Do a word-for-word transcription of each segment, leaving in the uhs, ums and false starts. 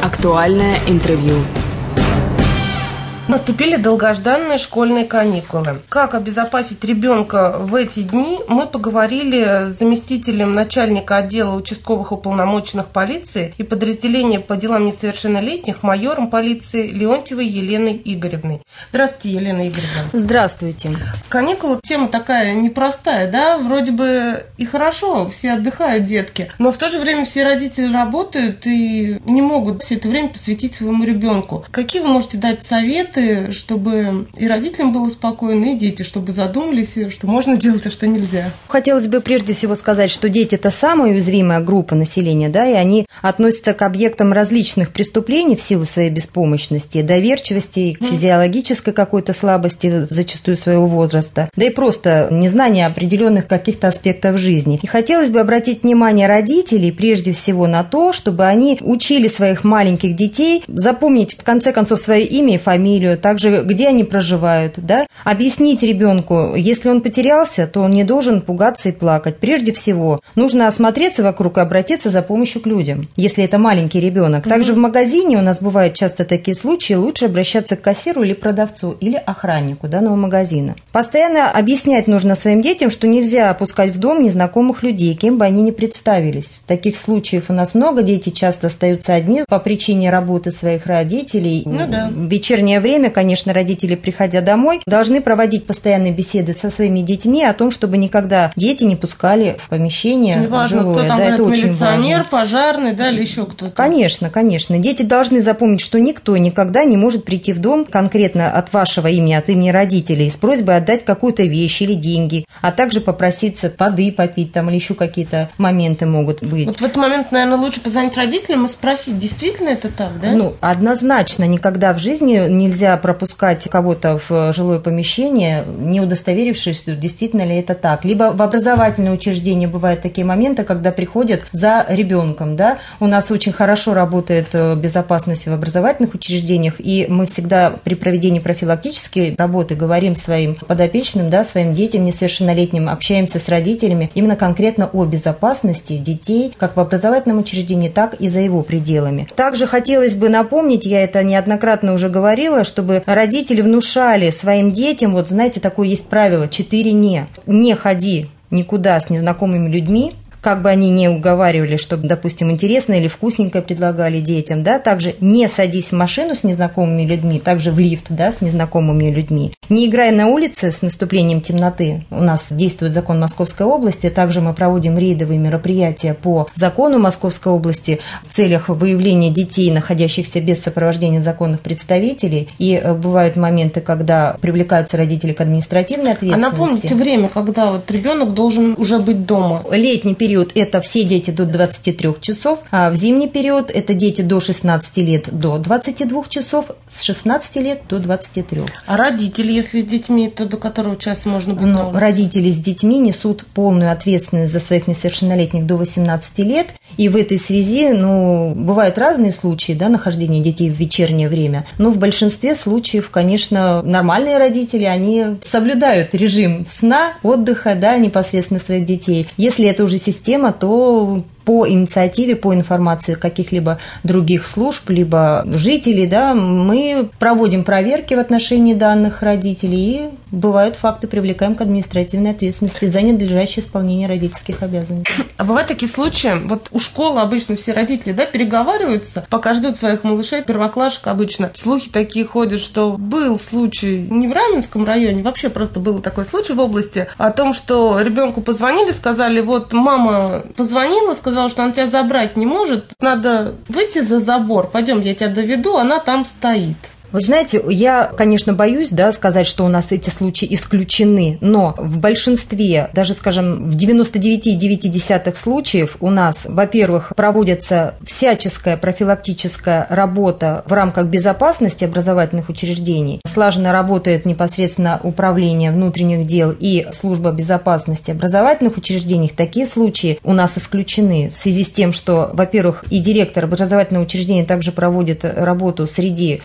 Актуальное интервью. Наступили долгожданные школьные каникулы. Как обезопасить ребенка в эти дни, мы поговорили с заместителем начальника отдела участковых уполномоченных полиции и подразделения по делам несовершеннолетних майором полиции Леонтьевой Еленой Игоревной. Здравствуйте, Елена Игоревна. Здравствуйте. Каникулы тема такая непростая, да? Вроде бы и хорошо, все отдыхают, детки, но в то же время все родители работают и не могут все это время посвятить своему ребенку. Какие вы можете дать советы, чтобы и родителям было спокойно, и дети, чтобы задумались, что можно делать, а что нельзя? Хотелось бы прежде всего сказать, что дети – это самая уязвимая группа населения, да, и они относятся к объектам различных преступлений в силу своей беспомощности, доверчивости, mm. физиологической какой-то слабости зачастую своего возраста, да и просто незнания определенных каких-то аспектов жизни. И хотелось бы обратить внимание родителей прежде всего на то, чтобы они учили своих маленьких детей запомнить в конце концов свое имя и фамилию, также где они проживают, да, объяснить ребенку, если он потерялся, то он не должен пугаться и плакать. Прежде всего, нужно осмотреться вокруг и обратиться за помощью к людям, если это маленький ребенок. Также mm-hmm. в магазине у нас бывают часто такие случаи, лучше обращаться к кассиру или продавцу, или охраннику данного магазина. Постоянно объяснять нужно своим детям, что нельзя пускать в дом незнакомых людей, кем бы они ни представились. Таких случаев у нас много, дети часто остаются одни по причине работы своих родителей. Ну да. В вечернее время время, конечно, родители, приходя домой, должны проводить постоянные беседы со своими детьми о том, чтобы никогда дети не пускали в помещение неважно, жилое. Кто там, да, говорит, это милиционер, очень пожарный, да, или еще кто-то. Конечно, конечно. Дети должны запомнить, что никто никогда не может прийти в дом конкретно от вашего имени, от имени родителей, с просьбой отдать какую-то вещь или деньги, а также попроситься воды попить там или еще какие-то моменты могут быть. Вот в этот момент, наверное, лучше позвонить родителям и спросить, действительно это так, да? Ну, однозначно, никогда в жизни нельзя пропускать кого-то в жилое помещение, не удостоверившись, действительно ли это так. Либо в образовательное учреждение бывают такие моменты, когда приходят за ребенком, да. У нас очень хорошо работает безопасность в образовательных учреждениях, и мы всегда при проведении профилактической работы говорим своим подопечным, да, своим детям несовершеннолетним, общаемся с родителями именно конкретно о безопасности детей, как в образовательном учреждении, так и за его пределами. Также хотелось бы напомнить, я это неоднократно уже говорила, чтобы родители внушали своим детям, вот знаете, такое есть правило, четыре «не». Не ходи никуда с незнакомыми людьми, как бы они не уговаривали, чтобы, допустим, интересное или вкусненькое предлагали детям, да, также не садись в машину с незнакомыми людьми, также в лифт, да, с незнакомыми людьми. Не играй на улице с наступлением темноты. У нас действует закон Московской области, также мы проводим рейдовые мероприятия по закону Московской области в целях выявления детей, находящихся без сопровождения законных представителей, и бывают моменты, когда привлекаются родители к административной ответственности. А напомните время, когда вот ребенок должен уже быть дома? Летний период – это все дети до двадцати трёх часов, а в зимний период – это дети до шестнадцати лет до двадцати двух часов, с шестнадцати лет до двадцати трёх. А родители, если с детьми, то до которого часа можно быть Но на улице? Родители с детьми несут полную ответственность за своих несовершеннолетних до восемнадцати лет, и в этой связи, ну, бывают разные случаи, да, нахождения детей в вечернее время, но в большинстве случаев, конечно, нормальные родители, они соблюдают режим сна, отдыха, да, непосредственно своих детей. Если это уже система, то по инициативе, по информации каких-либо других служб, либо жителей, да, мы проводим проверки в отношении данных родителей и бывают факты, привлекаем к административной ответственности за ненадлежащее исполнение родительских обязанностей. А бывают такие случаи, вот у школы обычно все родители, да, переговариваются, пока ждут своих малышей, первоклашек обычно. Слухи такие ходят, что был случай не в Раменском районе, вообще просто был такой случай в области, о том, что ребенку позвонили, сказали, вот мама позвонила, сказала, что она тебя забрать не может, надо выйти за забор, пойдем, я тебя доведу, она там стоит. Вы знаете, я, конечно, боюсь, да, сказать, что у нас эти случаи исключены, но в большинстве, даже, скажем, в девяноста девяти целых девяти десятых случаев у нас, во-первых, проводится всяческая профилактическая работа в рамках безопасности образовательных учреждений. Слаженно работает непосредственно управление внутренних дел и служба безопасности образовательных учреждений. Такие случаи у нас исключены в связи с тем, что, во-первых, и директор образовательного учреждения также проводит работу среди педагогов,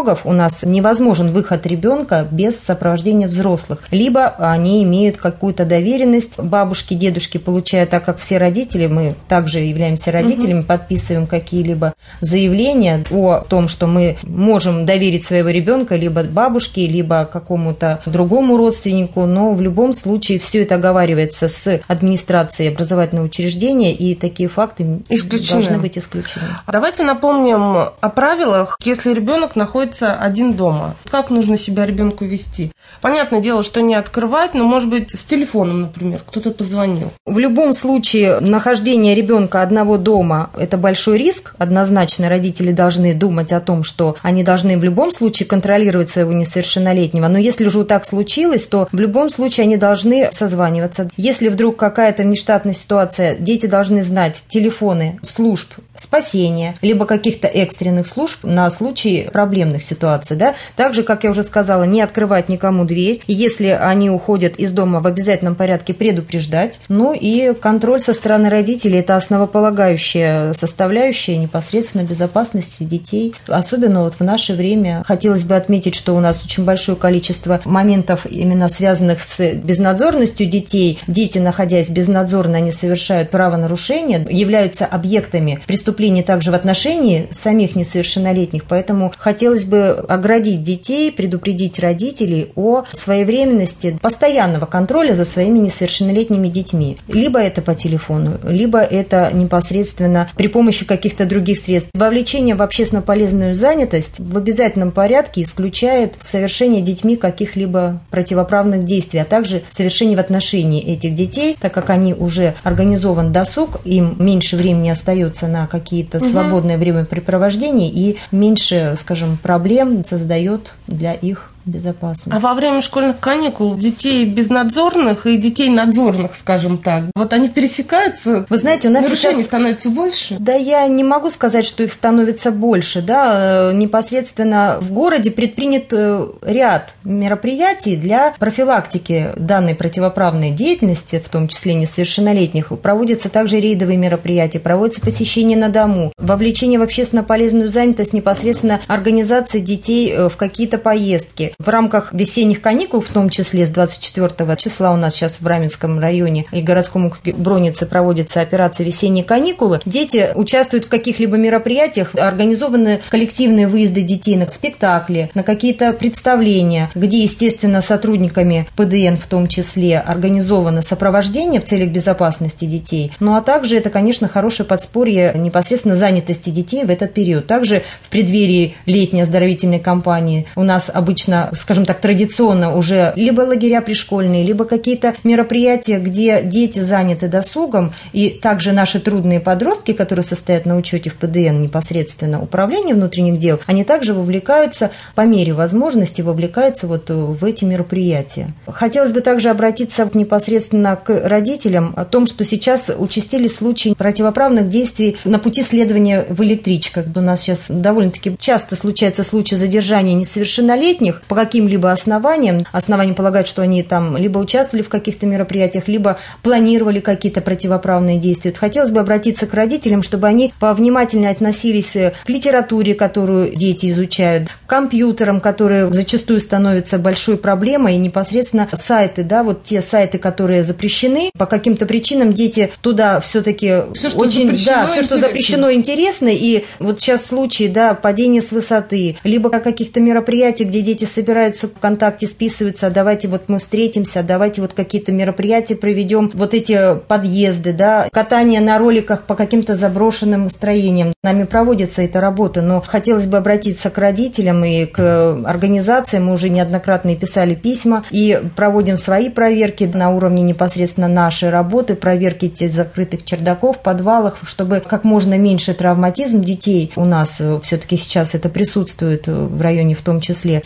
педагогов у нас невозможен выход ребенка без сопровождения взрослых. Либо они имеют какую-то доверенность, бабушки, дедушки получают, так как все родители, мы также являемся родителями, угу. подписываем какие-либо заявления о том, что мы можем доверить своего ребенка либо бабушке, либо какому-то другому родственнику, но в любом случае все это оговаривается с администрацией образовательного учреждения, и такие факты исключены. Должны быть исключены. Давайте напомним о правилах, если ребенок находится один дома. Как нужно себя ребенку вести? Понятное дело, что не открывать, но, может быть, с телефоном, например, кто-то позвонил. В любом случае, нахождение ребенка одного дома – это большой риск. Однозначно родители должны думать о том, что они должны в любом случае контролировать своего несовершеннолетнего. Но если же так случилось, то в любом случае они должны созваниваться. Если вдруг какая-то внештатная ситуация, дети должны знать телефоны служб спасения, либо каких-то экстренных служб на случай проблемных ситуаций. Да? Также, как я уже сказала, не открывать никому дверь. Если они уходят из дома, в обязательном порядке предупреждать. Ну и контроль со стороны родителей – это основополагающая составляющая непосредственно безопасности детей. Особенно вот в наше время хотелось бы отметить, что у нас очень большое количество моментов, именно связанных с безнадзорностью детей. Дети, находясь безнадзорно, они совершают правонарушения, являются объектами преступлений также в отношении самих несовершеннолетних. Поэтому хотелось бы оградить детей, предупредить родителей о своевременности постоянного контроля за своими несовершеннолетними детьми. Либо это по телефону, либо это непосредственно при помощи каких-то других средств. Вовлечение в общественно полезную занятость в обязательном порядке исключает совершение детьми каких-либо противоправных действий, а также совершение в отношении этих детей, так как они уже организован досуг, им меньше времени остается на какие-то угу. свободное времяпрепровождения и меньше, скажем, проблем создает для их безопасность. А во время школьных каникул детей безнадзорных и детей надзорных, скажем так, вот они пересекаются? Вы знаете, у нас нарушений сейчас становится больше? Да, я не могу сказать, что их становится больше. Да, непосредственно в городе предпринят ряд мероприятий для профилактики данной противоправной деятельности, в том числе несовершеннолетних. Проводятся также рейдовые мероприятия, проводятся посещения на дому, вовлечение в общественно полезную занятость непосредственно организации детей в какие-то поездки. В рамках весенних каникул, в том числе с двадцать четвёртого числа у нас сейчас в Раменском районе и городском округе Броницы проводится операция «Весенние каникулы». Дети участвуют в каких-либо мероприятиях, организованы коллективные выезды детей на спектакли, на какие-то представления, где, естественно, сотрудниками ПДН в том числе организовано сопровождение в целях безопасности детей. Ну а также это, конечно, хорошее подспорье непосредственно занятости детей в этот период. Также в преддверии летней оздоровительной кампании у нас обычно, скажем так, традиционно уже либо лагеря пришкольные, либо какие-то мероприятия, где дети заняты досугом, и также наши трудные подростки, которые состоят на учете в ПДН непосредственно управления внутренних дел, они также вовлекаются, по мере возможности, вовлекаются вот в эти мероприятия. Хотелось бы также обратиться непосредственно к родителям о том, что сейчас участились случаи противоправных действий на пути следования в электричках. У нас сейчас довольно-таки часто случаются случаи задержания несовершеннолетних по каким-либо основаниям. Основания полагают, что они там либо участвовали в каких-то мероприятиях, либо планировали какие-то противоправные действия. Хотелось бы обратиться к родителям, чтобы они повнимательнее относились к литературе, которую дети изучают, к компьютерам, которые зачастую становятся большой проблемой, и непосредственно сайты, да, вот те сайты, которые запрещены, по каким-то причинам дети туда все-таки все, что очень, да, все, что интересно. запрещено, интересно, и вот сейчас случаи, да, падения с высоты, либо каких-то мероприятий, где дети собираются ВКонтакте, списываются, а давайте вот мы встретимся, а давайте вот какие-то мероприятия проведем, вот эти подъезды, да, катание на роликах по каким-то заброшенным строениям. Нами проводится эта работа, но хотелось бы обратиться к родителям и к организациям. Мы уже неоднократно писали письма и проводим свои проверки на уровне непосредственно нашей работы, проверки этих закрытых чердаков, подвалах, чтобы как можно меньше травматизм детей у нас все-таки сейчас это присутствует в районе в том числе. И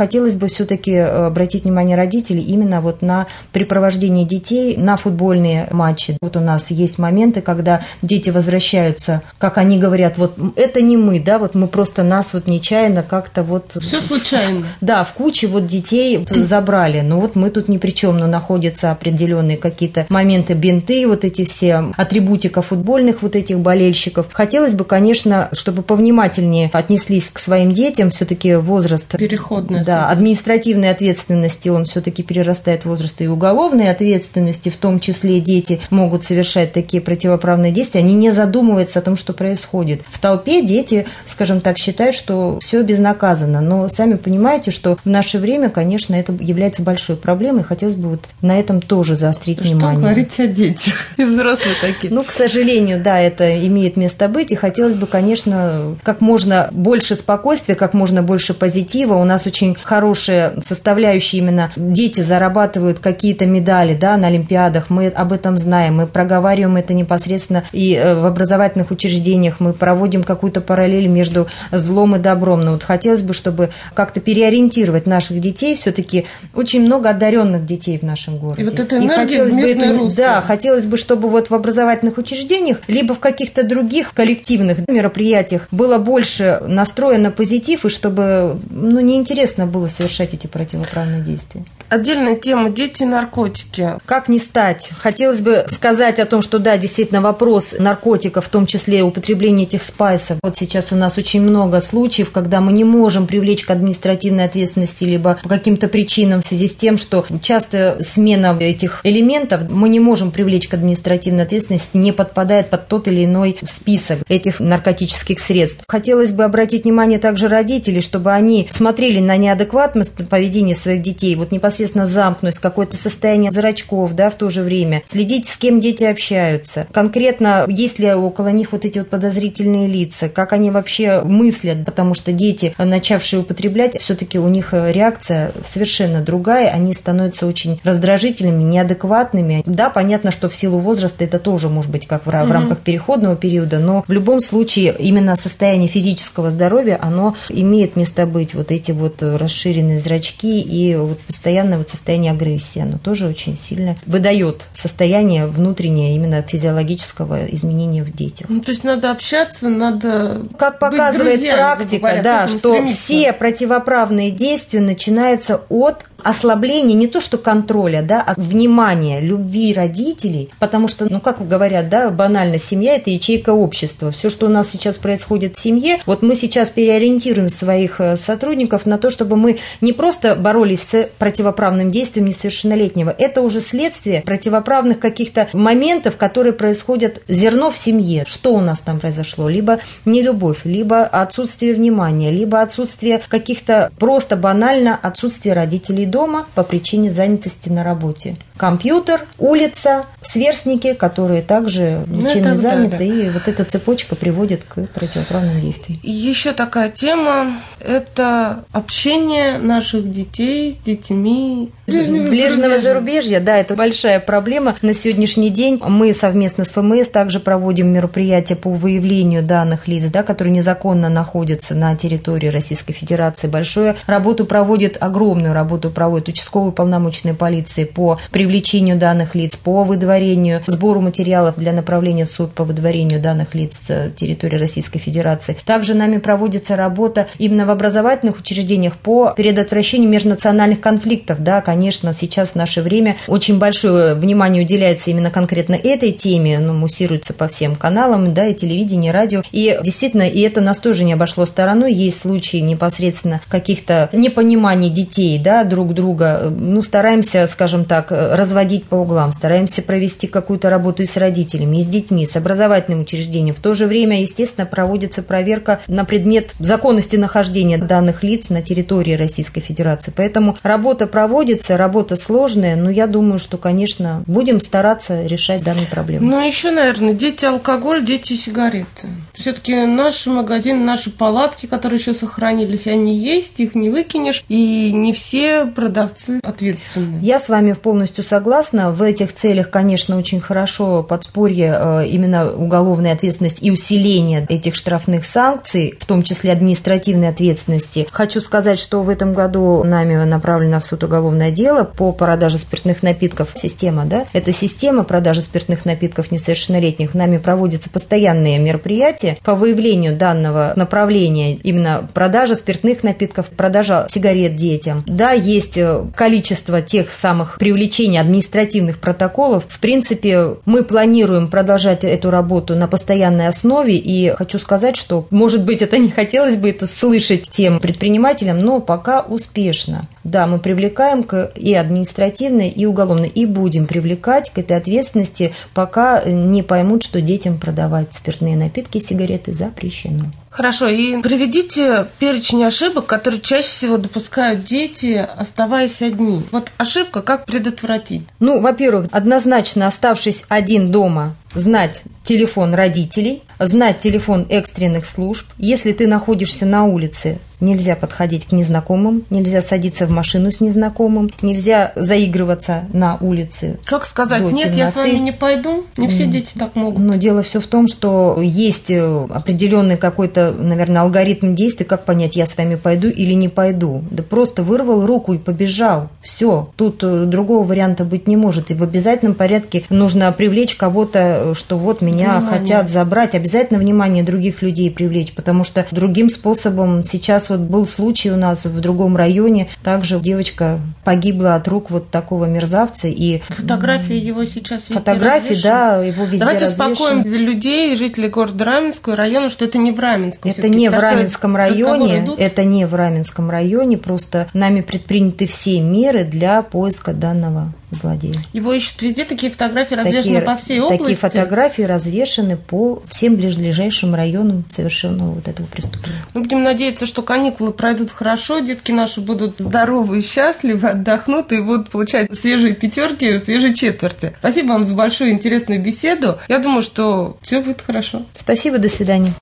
хотелось бы все-таки обратить внимание родителей именно вот на припровождение детей на футбольные матчи. Вот у нас есть моменты, когда дети возвращаются, как они говорят, вот это не мы, да, вот мы просто нас вот нечаянно как-то вот... Все случайно. Да, в куче вот детей забрали, но вот мы тут ни при чем, но находятся определенные какие-то моменты, бинты, вот эти все атрибутика футбольных вот этих болельщиков. Хотелось бы, конечно, чтобы повнимательнее отнеслись к своим детям, все-таки возраст... Переходный. Да, административной ответственности, он все-таки перерастает в возраст и уголовной ответственности, в том числе дети могут совершать такие противоправные действия, они не задумываются о том, что происходит. В толпе дети, скажем так, считают, что все безнаказанно, но сами понимаете, что в наше время, конечно, это является большой проблемой, хотелось бы вот на этом тоже заострить что внимание. Что говорить о детях и взрослые такие? Ну, к сожалению, да, это имеет место быть, и хотелось бы, конечно, как можно больше спокойствия, как можно больше позитива. У нас очень хорошая составляющая именно дети зарабатывают какие-то медали, да, на олимпиадах, мы об этом знаем, мы проговариваем это непосредственно и в образовательных учреждениях, мы проводим какую-то параллель между злом и добром. Но вот хотелось бы, чтобы как-то переориентировать наших детей, все-таки очень много одаренных детей в нашем городе. И вот эта энергия в мирное русло. Да, хотелось бы, чтобы вот в образовательных учреждениях, либо в каких-то других коллективных мероприятиях было больше настроя на позитив, и чтобы, ну, неинтересно было совершать эти противоправные действия. Отдельная тема – дети и наркотики. Как не стать? Хотелось бы сказать о том, что да, действительно вопрос наркотиков, в том числе употребление этих спайсов. Вот сейчас у нас очень много случаев, когда мы не можем привлечь к административной ответственности либо по каким-то причинам в связи с тем, что часто смена этих элементов мы не можем привлечь к административной ответственности, не подпадает под тот или иной список этих наркотических средств. Хотелось бы обратить внимание также родителей, чтобы они смотрели на неадекватность поведения своих детей, вот непосредственно замкнутость, какое-то состояние зрачков, да, в то же время. Следить, с кем дети общаются. Конкретно, есть ли около них вот эти вот подозрительные лица, как они вообще мыслят, потому что дети, начавшие употреблять, все-таки у них реакция совершенно другая, они становятся очень раздражительными, неадекватными. Да, понятно, что в силу возраста это тоже может быть как в, mm-hmm. в рамках переходного периода, но в любом случае именно состояние физического здоровья, оно имеет место быть. Вот эти вот расширенные зрачки и вот постоянно вот состояние агрессии, оно тоже очень сильно выдает состояние внутреннее именно физиологического изменения в детях. Ну, то есть надо общаться, надо как показывает друзьями, практика, говоря, да, что стремиться. Все противоправные действия начинаются от ослабление не то что контроля, да, а внимания, любви родителей, потому что, ну, как говорят, да, банально, семья – это ячейка общества. Все, что у нас сейчас происходит в семье, вот мы сейчас переориентируем своих сотрудников на то, чтобы мы не просто боролись с противоправным действием несовершеннолетнего, это уже следствие противоправных каких-то моментов, которые происходят, зерно в семье. Что у нас там произошло? Либо нелюбовь, либо отсутствие внимания, либо отсутствие каких-то, просто банально отсутствие родителей дома по причине занятости на работе. Компьютер, улица, сверстники, которые также ничем не заняты, да, и вот эта цепочка приводит к противоправным действиям. Еще такая тема – это общение наших детей с детьми ближнего, ближнего зарубежья. Да, это большая проблема. На сегодняшний день мы совместно с эф эм эс также проводим мероприятия по выявлению данных лиц, да, которые незаконно находятся на территории Российской Федерации. Большую работу проводит, огромную работу проводит участковые уполномоченные полиции по привлечению данных лиц, по выдворению, сбору материалов для направления в суд по выдворению данных лиц с территории Российской Федерации. Также нами проводится работа именно в образовательных учреждениях по предотвращению межнациональных конфликтов. Да, конечно, сейчас в наше время очень большое внимание уделяется именно конкретно этой теме, ну, муссируется по всем каналам, да, и телевидение, и радио. И действительно, и это нас тоже не обошло стороной. Есть случаи непосредственно каких-то непониманий детей, да, друг друга. Ну, стараемся, скажем так, разводить по углам, стараемся провести какую-то работу и с родителями, и с детьми, с образовательным учреждением. В то же время, естественно, проводится проверка на предмет законности нахождения данных лиц на территории Российской Федерации. Поэтому работа проводится, Справиться, работа сложная, но я думаю, что, конечно, будем стараться решать данную проблему. Ну, еще, наверное, дети алкоголь, дети сигареты. Все-таки наши магазины, наши палатки, которые еще сохранились, они есть, их не выкинешь, и не все продавцы ответственны. Я с вами полностью согласна. В этих целях, конечно, очень хорошо подспорье именно уголовной ответственности и усиление этих штрафных санкций, в том числе административной ответственности. Хочу сказать, что в этом году нами направлено в суд уголовное дело по продаже спиртных напитков. Система, да? Это система продажи спиртных напитков несовершеннолетних. Нами проводятся постоянные мероприятия по выявлению данного направления, именно продажа спиртных напитков, продажа сигарет детям. Да, есть количество тех самых привлечений административных протоколов. В принципе, мы планируем продолжать эту работу на постоянной основе, и хочу сказать, что, может быть, это не хотелось бы это слышать тем предпринимателям, но пока успешно. Да, мы привлекаем к и административной, и уголовной, и будем привлекать к этой ответственности, пока не поймут, что детям продавать спиртные напитки и сигареты запрещено. Хорошо, и приведите перечень ошибок, которые чаще всего допускают дети, оставаясь одни. Вот ошибка, как предотвратить? Ну, во-первых, однозначно, оставшись один дома, знать телефон родителей, знать телефон экстренных служб. Если ты находишься на улице, нельзя подходить к незнакомым, нельзя садиться в машину с незнакомым, нельзя заигрываться на улице. Как сказать, нет, темноты. Я с вами не пойду? Не все дети так могут. Но дело все в том, что есть определенный какой-то, наверное, алгоритм действий, как понять, я с вами пойду или не пойду. Да просто вырвал руку и побежал. Все, тут другого варианта быть не может. И в обязательном порядке нужно привлечь кого-то, что вот меня внимание. Хотят забрать. Обязательно внимание других людей привлечь, потому что другим способом сейчас вот был случай у нас в другом районе, также девочка погибла от рук вот такого мерзавца. И фотографии его сейчас везде фотографии, развешаны. Да, его везде Давайте развешаны. успокоим людей, жителей города Раменского района, что это не в Раменском. Это не в Раменском районе, это не в Раменском районе, просто нами предприняты все меры для поиска данного злодея. Его ищут везде, такие фотографии развешаны такие, по всей области? Такие фотографии развешаны по всем ближайшим районам совершенного вот этого преступления. Мы будем надеяться, что каникулы пройдут хорошо, детки наши будут здоровы и счастливы, отдохнут и будут получать свежие пятерки, свежие четверти. Спасибо вам за большую интересную беседу. Я думаю, что все будет хорошо. Спасибо, до свидания.